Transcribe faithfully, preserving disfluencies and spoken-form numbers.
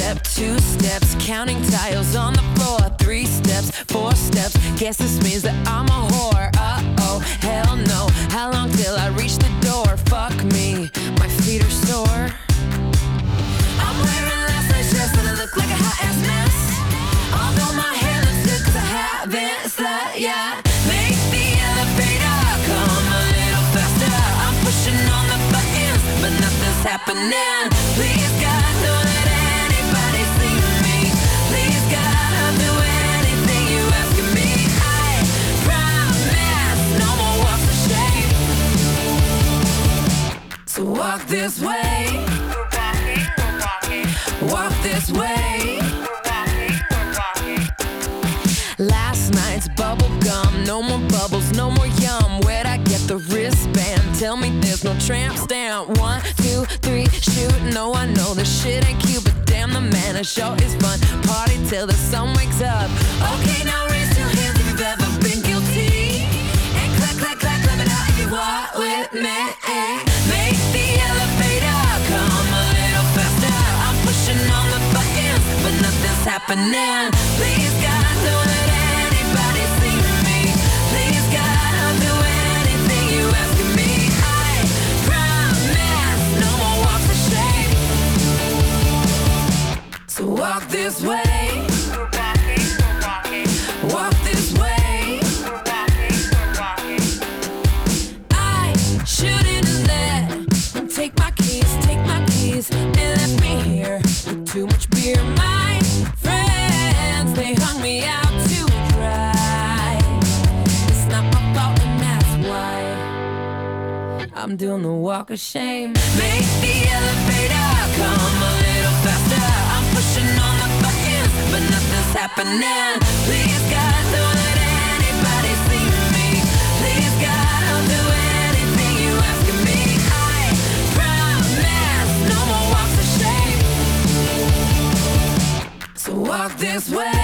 step, two steps, counting tiles on the floor. Three steps, four steps, guess this means that I'm a whore. Uh-oh, hell no, how long till I reach the door? Fuck me, my feet are sore. I'm wearing last night's dress and I look like a hot-ass mess. Although my hair looks good cause I haven't slept yet. Make the elevator come a little faster. I'm pushing on the buttons, but nothing's happening. Please God, don't let anybody see me. Please God, I'll do anything you ask of me. I promise no more walks of shame. So walk this way. Walk this way. Last night's bubble gum, no more bubbles, no more yum. Where'd I get the wristband? Tell me there's no tramp stamp. One, two, three, shoot. No, I know this shit ain't cute, but damn, the man, a show is fun. Party till the sun wakes up. Okay, now raise your hands if you've ever been guilty. And clap, clap, clap, clap it out if you walk with me. Make the elevator come a little faster. I'm pushing on the buttons, but nothing's happening. Please God, don't let anybody see me. Please God, I'll do anything you ask of me. I promise no more walks of shame. So walk this way. Walk this way. I shouldn't let take my keys, take my keys, and left me here with too much beer. My friends, they hung me out to dry. It's not my fault and that's why I'm doing the walk of shame. Make the elevator come a little faster. I'm pushing on the buttons, but nothing's happening. Please God, don't let anybody see me. Please God, I'll do anything you ask of me. I promise no more walks of shame. So walk this way.